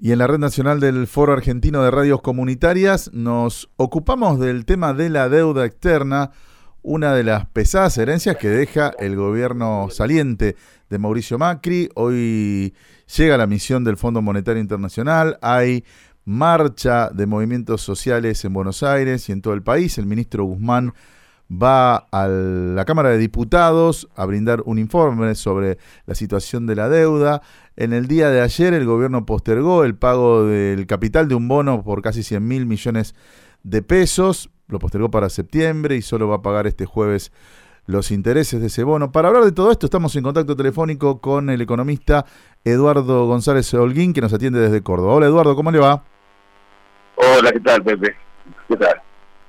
Y en la Red Nacional del Foro Argentino de Radios Comunitarias nos ocupamos del tema de la deuda externa, una de las pesadas herencias que deja el gobierno saliente de Mauricio Macri. Hoy llega la misión del Fondo Monetario Internacional, hay marcha de movimientos sociales en Buenos Aires y en todo el país. El ministro Guzmán va a la Cámara de Diputados a brindar un informe sobre la situación de la deuda. En el día de ayer el gobierno postergó el pago del capital de un bono por casi 100.000 millones de pesos. Lo postergó para septiembre y solo va a pagar este jueves los intereses de ese bono. Para hablar de todo esto estamos en contacto telefónico con el economista Eduardo González Holguín, que nos atiende desde Córdoba. Hola Eduardo, ¿cómo le va? Hola, ¿qué tal, Pepe? ¿Qué tal?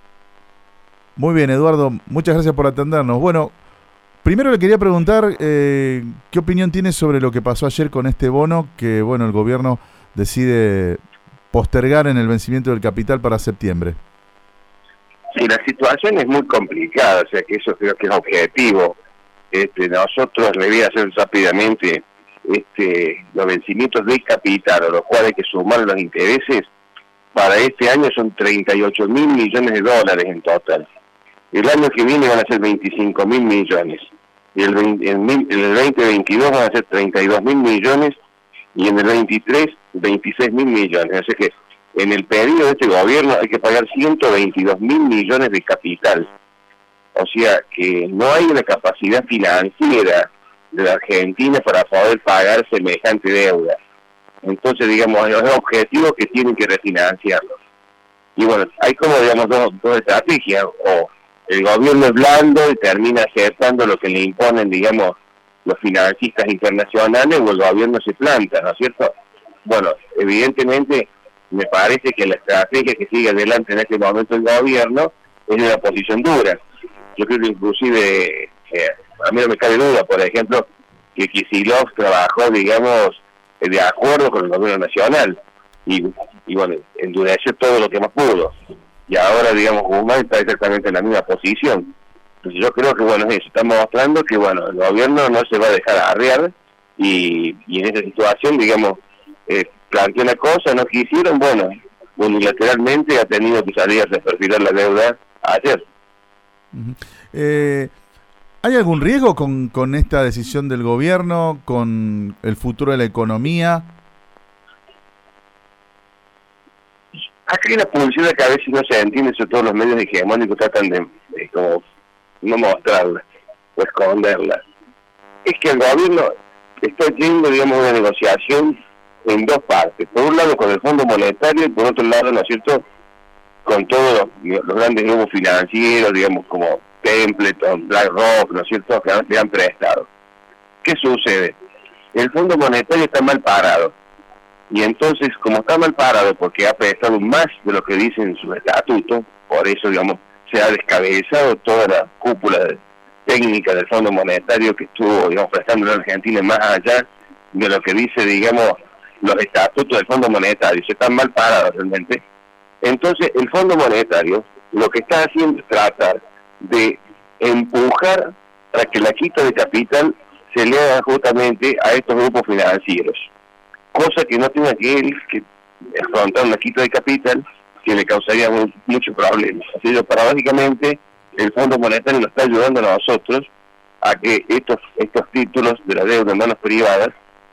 Muy bien, Eduardo, muchas gracias por atendernos. Bueno, primero le quería preguntar qué opinión tiene sobre lo que pasó ayer con este bono, que bueno, el gobierno decide postergar en el vencimiento del capital para septiembre. Sí, la situación es muy complicada, o sea que eso creo que es objetivo. Nosotros le voy a hacer rápidamente los vencimientos del capital, a los cuales hay que sumar los intereses. Para este año son 38.000 millones de dólares en total. El año que viene van a ser 25.000 millones. Y en el 2022 van a ser 32.000 millones. Y en el 23, 26.000 millones. Así que en el periodo de este gobierno hay que pagar 122.000 millones de capital. O sea que no hay una capacidad financiera de la Argentina para poder pagar semejante deuda. Entonces, digamos, es objetivo que tienen que refinanciarlo. Y bueno, hay como, digamos, dos estrategias. O el gobierno es blando y termina aceptando lo que le imponen, digamos, los financistas internacionales, o el gobierno se planta, ¿no es cierto? Bueno, evidentemente, me parece que la estrategia que sigue adelante en este momento el gobierno es de una posición dura. Yo creo que inclusive, a mí no me cabe duda, por ejemplo, que Kicillof trabajó, digamos, de acuerdo con el gobierno nacional y bueno, endureció todo lo que más pudo, y ahora, digamos, Guzmán está exactamente en la misma posición. Entonces yo creo que, bueno, eso está mostrando que, bueno, el gobierno no se va a dejar arrear, y en esa situación, digamos, planteó una cosa, no quisieron, bueno, unilateralmente ha tenido que salir a reperfilar la deuda ayer. ¿Hay algún riesgo con esta decisión del gobierno, con el futuro de la economía? Acá hay una publicidad que a veces no se entiende, sobre todo los medios hegemónicos tratan de como no mostrarla o esconderla. Es que el gobierno está yendo, digamos, una negociación en dos partes. Por un lado con el Fondo Monetario y por otro lado, ¿no es cierto?, con todos los grandes grupos financieros, digamos, como Templeton, BlackRock, ¿no es cierto?, que le han prestado. ¿Qué sucede? El Fondo Monetario está mal parado. Y entonces, como está mal parado porque ha prestado más de lo que dice en su estatuto, por eso, digamos, se ha descabezado toda la cúpula técnica del Fondo Monetario que estuvo, digamos, prestando a la Argentina más allá de lo que dice, digamos, los estatutos del Fondo Monetario. Se están mal parados realmente. Entonces, el Fondo Monetario lo que está haciendo es tratar de empujar para que la quita de capital se le haga justamente a estos grupos financieros, cosa que no tenga que afrontar una quita de capital que le causaría muchos problemas. Así que paradójicamente el Fondo Monetario nos está ayudando a nosotros a que estos títulos de la deuda en manos privadas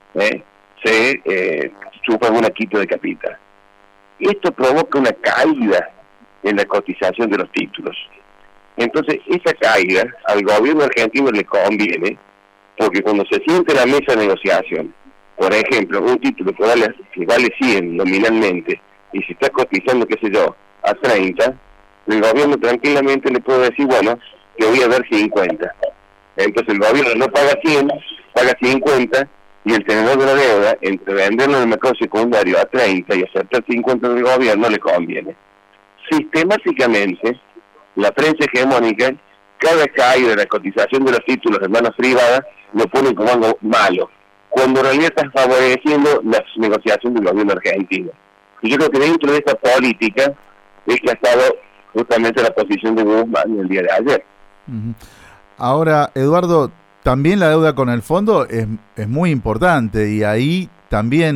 se sufran una quita de capital. Esto provoca una caída en la cotización de los títulos. Entonces, esa caída al gobierno argentino le conviene, porque cuando se siente en la mesa de negociación, por ejemplo, un título que vale 100 nominalmente, y se está cotizando, qué sé yo, a 30, el gobierno tranquilamente le puede decir, bueno, que voy a dar 50. Entonces el gobierno no paga 100, paga 50, y el tenedor de la deuda, entre venderlo en el mercado secundario a 30 y aceptar 50 del gobierno, le conviene. Sistemáticamente, la prensa hegemónica, cada caída de la cotización de los títulos de manos privadas, lo pone como algo malo, cuando en realidad está favoreciendo la negociación del gobierno argentino. Y yo creo que dentro de esta política es que ha estado justamente la posición de Guzmán el día de ayer. Ahora, Eduardo, también la deuda con el fondo es muy importante, y ahí también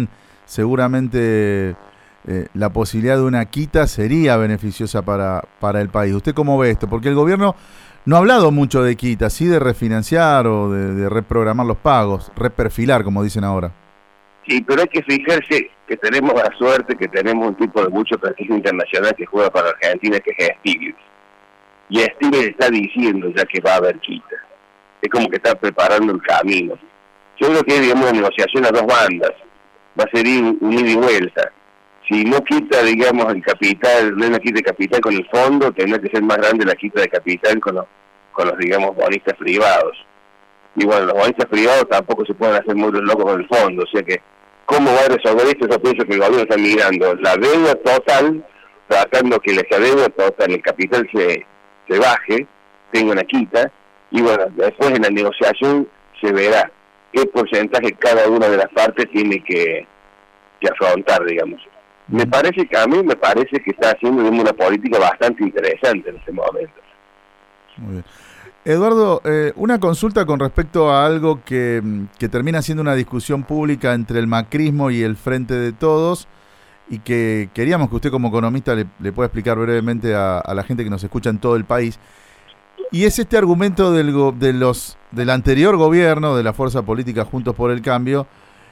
seguramente la posibilidad de una quita sería beneficiosa para el país. ¿Usted cómo ve esto? Porque el gobierno no ha hablado mucho de quita, sí de refinanciar o de reprogramar los pagos, reperfilar, como dicen ahora. Sí, pero hay que fijarse que tenemos la suerte que tenemos un tipo de mucho prestigio internacional que juega para Argentina, que es Stiglitz. Y Stiglitz está diciendo ya que va a haber quita. Es como que está preparando el camino. Yo creo que, digamos, una negociación a dos bandas. Va a ser un ida y vuelta. Si no quita, digamos, el capital, no hay una quita de capital con el fondo, tendrá que ser más grande la quita de capital con los digamos, bonistas privados. Y bueno, los bonistas privados tampoco se pueden hacer muy locos con el fondo. O sea que, ¿cómo va a resolver esto? Yo pienso que el gobierno está mirando la deuda total, tratando que esa deuda total, el capital se baje, tenga una quita, y bueno, después en la negociación se verá qué porcentaje cada una de las partes tiene que afrontar, digamos. A mí me parece que está haciendo una política bastante interesante en este momento. Muy bien. Eduardo, una consulta con respecto a algo que termina siendo una discusión pública entre el macrismo y el Frente de Todos, y que queríamos que usted como economista le pueda explicar brevemente a la gente que nos escucha en todo el país. Y es este argumento del anterior gobierno, de la fuerza política Juntos por el Cambio,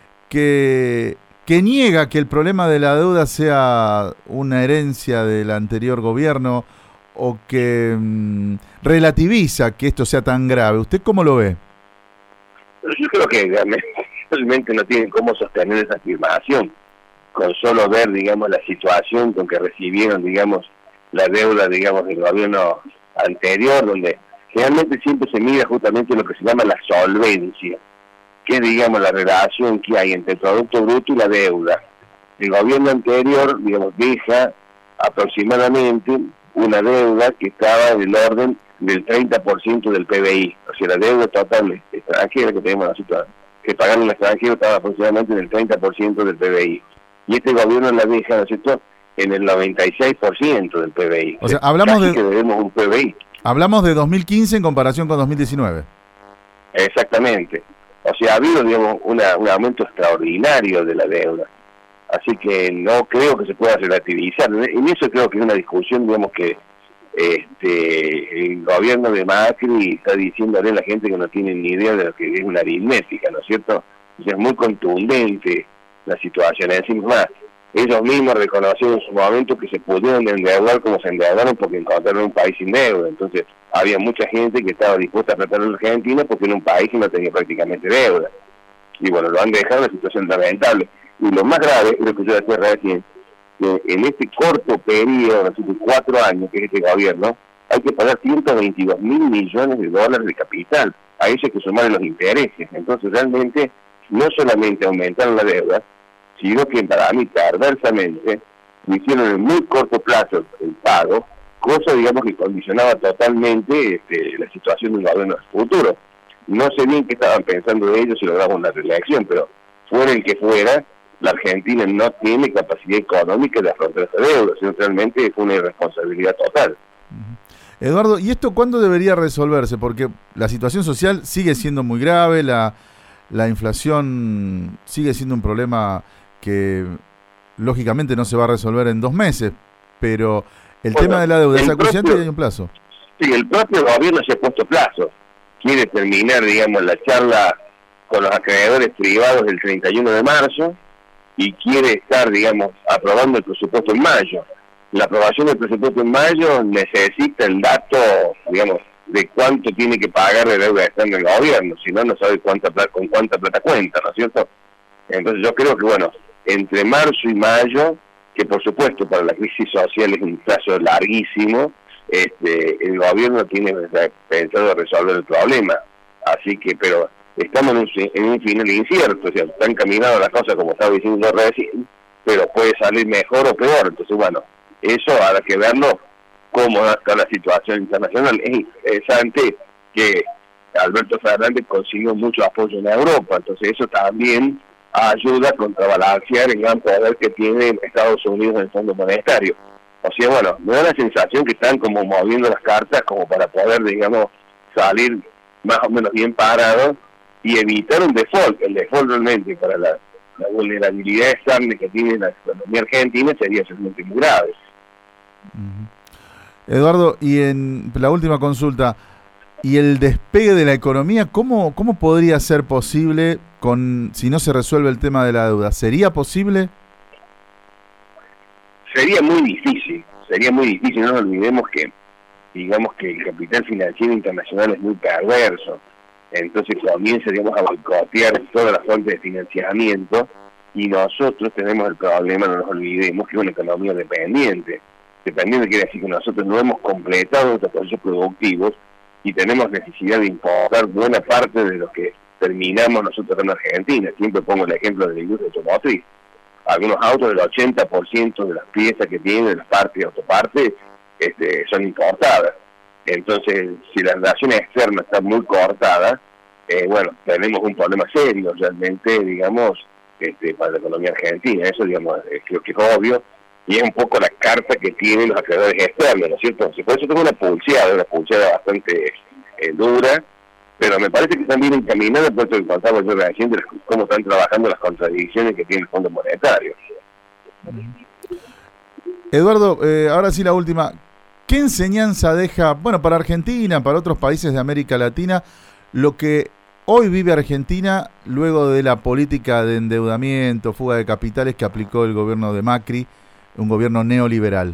que niega que el problema de la deuda sea una herencia del anterior gobierno, o que relativiza que esto sea tan grave. ¿Usted cómo lo ve? Yo creo que realmente no tienen cómo sostener esa afirmación, con solo ver, digamos, la situación con que recibieron, digamos, la deuda, digamos, del gobierno anterior, donde generalmente siempre se mira justamente lo que se llama la solvencia, que es, digamos, la relación que hay entre el Producto Bruto y la deuda. El gobierno anterior, digamos, deja aproximadamente una deuda que estaba en el orden del 30% del PBI, o sea, la deuda total extranjera que tenemos nosotros, que pagan en el extranjero, estaba aproximadamente en el 30% del PBI. Y este gobierno la deja, ¿no es cierto?, en el 96% del PBI. O sea, hablamos que debemos un PBI. Hablamos de 2015 en comparación con 2019. Exactamente. O sea, ha habido, digamos, un aumento extraordinario de la deuda. Así que no creo que se pueda relativizar. En eso creo que es una discusión, digamos, que el gobierno de Macri está diciéndole a la gente que no tiene ni idea de lo que es una aritmética, ¿no es cierto? O sea, es muy contundente la situación. Encima más, ellos mismos reconocieron en su momento que se pudieron endeudar como se endeudaron porque encontraron un país sin deuda. Entonces, había mucha gente que estaba dispuesta a tratar a la Argentina porque era un país que no tenía prácticamente deuda. Y bueno, lo han dejado en una situación lamentable. Y lo más grave, lo que yo decía recién, que en este corto periodo, de 4 años que es este gobierno, hay que pagar 122.000 millones de dólares de capital. A eso hay que sumarle los intereses. Entonces, realmente, no solamente aumentaron la deuda, sino que para mí, perversamente, hicieron en muy corto plazo el pago, cosa, digamos, que condicionaba totalmente la situación del gobierno futuro. No sé bien qué estaban pensando de ellos si lograban una reelección, pero fuera el que fuera, la Argentina no tiene capacidad económica de afrontar esa deuda, sino realmente fue una irresponsabilidad total. Eduardo, ¿y esto cuándo debería resolverse? Porque la situación social sigue siendo muy grave, la inflación sigue siendo un problema que lógicamente no se va a resolver en 2 meses, pero el tema de la deuda es acuciante y hay un plazo. Sí, el propio gobierno se ha puesto plazo. Quiere terminar, digamos, la charla con los acreedores privados el 31 de marzo y quiere estar, digamos, aprobando el presupuesto en mayo. La aprobación del presupuesto en mayo necesita el dato, digamos, de cuánto tiene que pagar de deuda externa el gobierno, si no, no sabe con cuánta plata cuenta, ¿no es cierto? Entonces yo creo que, bueno, entre marzo y mayo, que por supuesto para la crisis social es un plazo larguísimo, el gobierno tiene pensado resolver el problema. Así que, pero estamos en un final incierto, o sea, están caminando las cosas como estaba diciendo recién, pero puede salir mejor o peor. Entonces, bueno, eso habrá que verlo cómo está la situación internacional. Es interesante que Alberto Fernández consiguió mucho apoyo en Europa, entonces eso también ayuda a contrabalancear el gran poder que tiene Estados Unidos en el Fondo Monetario. O sea, bueno, me da la sensación que están como moviendo las cartas como para poder, digamos, salir más o menos bien parados y evitar un default. El default realmente para la vulnerabilidad externa que tiene la economía argentina sería realmente muy grave. Eduardo, y en la última consulta, ¿y el despegue de la economía cómo podría ser posible si no se resuelve el tema de la deuda? ¿Sería posible? Sería muy difícil, no nos olvidemos que, digamos que el capital financiero internacional es muy perverso, entonces comienza, digamos, a boicotear todas las fuentes de financiamiento, y nosotros tenemos el problema, no nos olvidemos, que es una economía dependiente. Dependiente quiere decir que nosotros no hemos completado nuestros procesos productivos y tenemos necesidad de importar buena parte de lo que terminamos nosotros en Argentina. Siempre pongo el ejemplo de la industria automotriz. Algunos autos, del 80% de las piezas que tienen, de las partes y autopartes, son importadas. Entonces, si la relación externa está muy cortada, bueno, tenemos un problema serio realmente, digamos, para la economía argentina. Eso, digamos, creo que es obvio, y es un poco la carta que tienen los acreedores externos, ¿no es cierto? Entonces, por eso tengo una pulseada bastante dura, pero me parece que están bien encaminadas, por eso que contaba yo recién de cómo están trabajando las contradicciones que tiene el Fondo Monetario. Eduardo, ahora sí la última. ¿Qué enseñanza deja, bueno, para Argentina, para otros países de América Latina, lo que hoy vive Argentina luego de la política de endeudamiento, fuga de capitales que aplicó el gobierno de Macri, un gobierno neoliberal?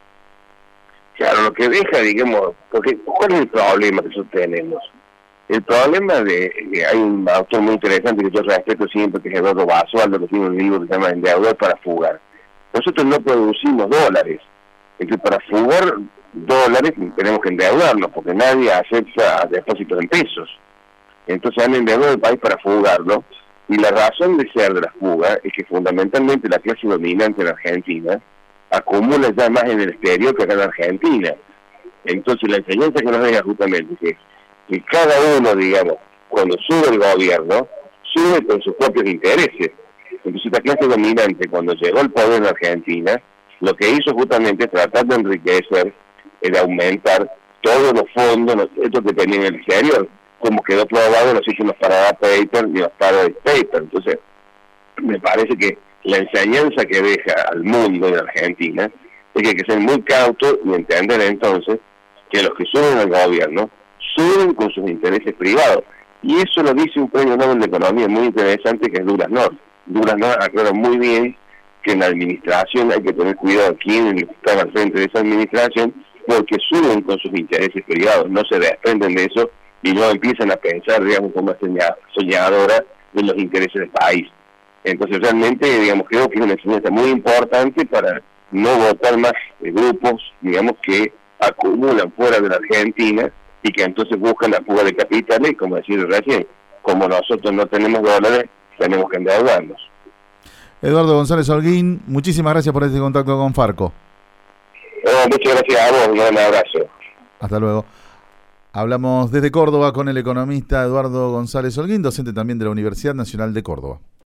Claro, lo que deja, digamos, porque ¿cuál es el problema que nosotros tenemos? El problema hay un autor muy interesante que yo respeto siempre, que es Eduardo Basualdo, que tiene un libro que se llama Endeudar para fugar. Nosotros no producimos dólares, es que para fugar dólares tenemos que endeudarnos, porque nadie acepta depósitos en pesos. Entonces han endeudado el país para fugarlo, y la razón de ser de la fuga es que fundamentalmente la clase dominante en Argentina acumula ya más en el exterior que acá en Argentina. Entonces la enseñanza que nos deja justamente es que cada uno, digamos, cuando sube el gobierno, sube con sus propios intereses. Entonces la clase dominante, cuando llegó al poder en Argentina, lo que hizo justamente es tratar de enriquecer, de aumentar todos los fondos, estos que tenían en el exterior, como quedó probado en los últimos Panama Papers y los Paradise Papers. Entonces, me parece que la enseñanza que deja al mundo en Argentina es que hay que ser muy cautos y entender entonces que los que suben al gobierno suben con sus intereses privados. Y eso lo dice un premio Nobel de Economía muy interesante, que es Douglas North. Douglas North aclara muy bien que en la administración hay que tener cuidado quiénes están al frente de esa administración, porque suben con sus intereses privados, no se desprenden de eso y no empiezan a pensar, digamos, como soñadora de los intereses del país. Entonces realmente, digamos, creo que es una enseñanza muy importante para no votar más grupos, digamos, que acumulan fuera de la Argentina y que entonces buscan la fuga de capitales, y como decía recién, como nosotros no tenemos dólares, tenemos que endeudarnos. Eduardo González Holguín, muchísimas gracias por este contacto con Farco. Muchas gracias a vos, un gran abrazo. Hasta luego. Hablamos desde Córdoba con el economista Eduardo González Holguín, docente también de la Universidad Nacional de Córdoba.